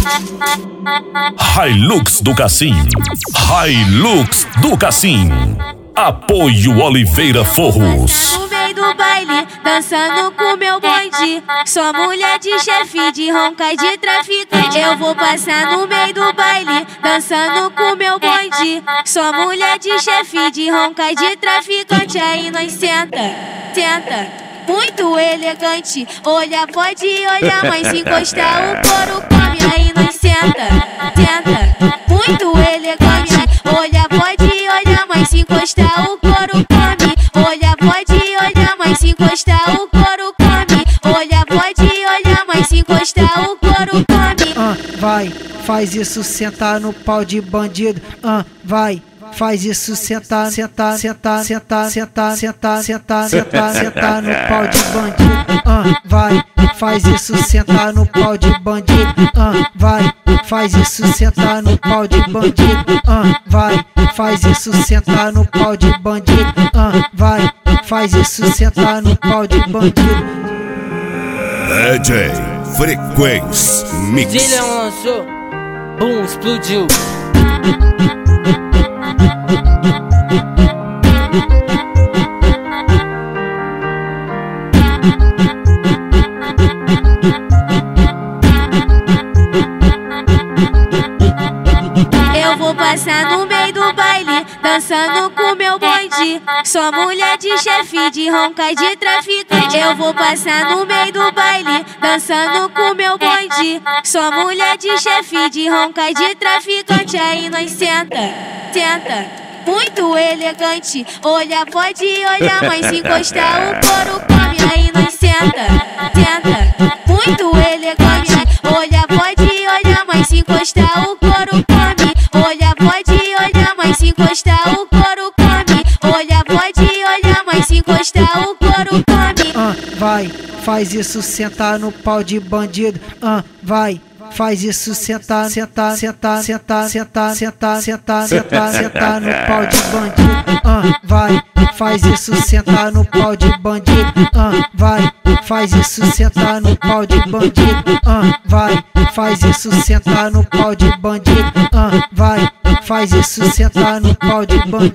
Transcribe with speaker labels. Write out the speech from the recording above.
Speaker 1: Hilux do Cassim. Hilux do Cassim. Apoio Oliveira Forros.
Speaker 2: No meio do baile, dançando com meu bonde. Sou mulher de chefe, de ronca e de traficante. Eu vou passar no meio do baile, dançando com meu bonde. Sou mulher de chefe, de ronca e de traficante. Aí nós senta, muito elegante. Olha, pode olhar, mas se encostar o couro come. Aí nós senta, muito elegante. Olha, pode olhar, mas se encostar o couro come. Olha, pode olhar, mas se encostar o couro come. Olha, pode olhar, mas se encostar o couro come.
Speaker 3: Vai, faz isso, sentar no pau de bandido. Vai, faz isso, sentar no pau de bandido. Vai, faz isso, sentar no pau de bandido. Vai, faz isso, sentar no pau de bandido. Vai, faz isso, sentar no pau de bandido. Vai, faz isso, sentar no pau de bandido.
Speaker 1: DJ Frequência Mix.
Speaker 4: Zillion lançou, boom, explodiu.
Speaker 2: Eu vou passar no meio do baile, dançando com meu bonde. Sou mulher de chefe, de ronca e de traficante. Eu vou passar no meio do baile, dançando com meu bonde. Sou mulher de chefe, de ronca e de traficante. Aí nós senta, muito elegante. Olha, pode olhar, mas se encostar o couro come. Aí nós senta, muito elegante. Olha, pode olhar, mas se encostar o couro come. Olha, pode olhar, mas se encostar o couro come. Olha, pode olhar, mas se encostar o couro come.
Speaker 3: Vai, faz isso, sentar no pau de bandido. Vai, faz isso, sentar no pau de bandido. Vai, faz isso, sentar no pau de bandido. Vai, faz isso, sentar no pau de bandido. Vai, faz isso, sentar no pau de bandido. Vai, faz isso, sentar no pau de bandido.